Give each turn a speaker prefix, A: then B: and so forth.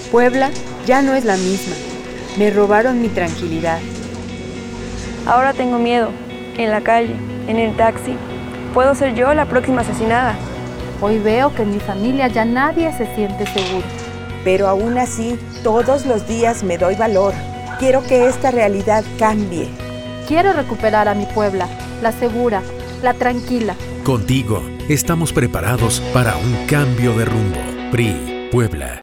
A: Puebla ya no es la misma. Me robaron mi tranquilidad.
B: Ahora tengo miedo. En la calle, en el taxi. Puedo ser yo la próxima asesinada.
C: Hoy veo que en mi familia ya nadie se siente seguro.
D: Pero aún así, todos los días me doy valor. Quiero que esta realidad cambie.
C: Quiero recuperar a mi Puebla, la segura, la tranquila.
E: Contigo, estamos preparados para un cambio de rumbo. PRI, Puebla.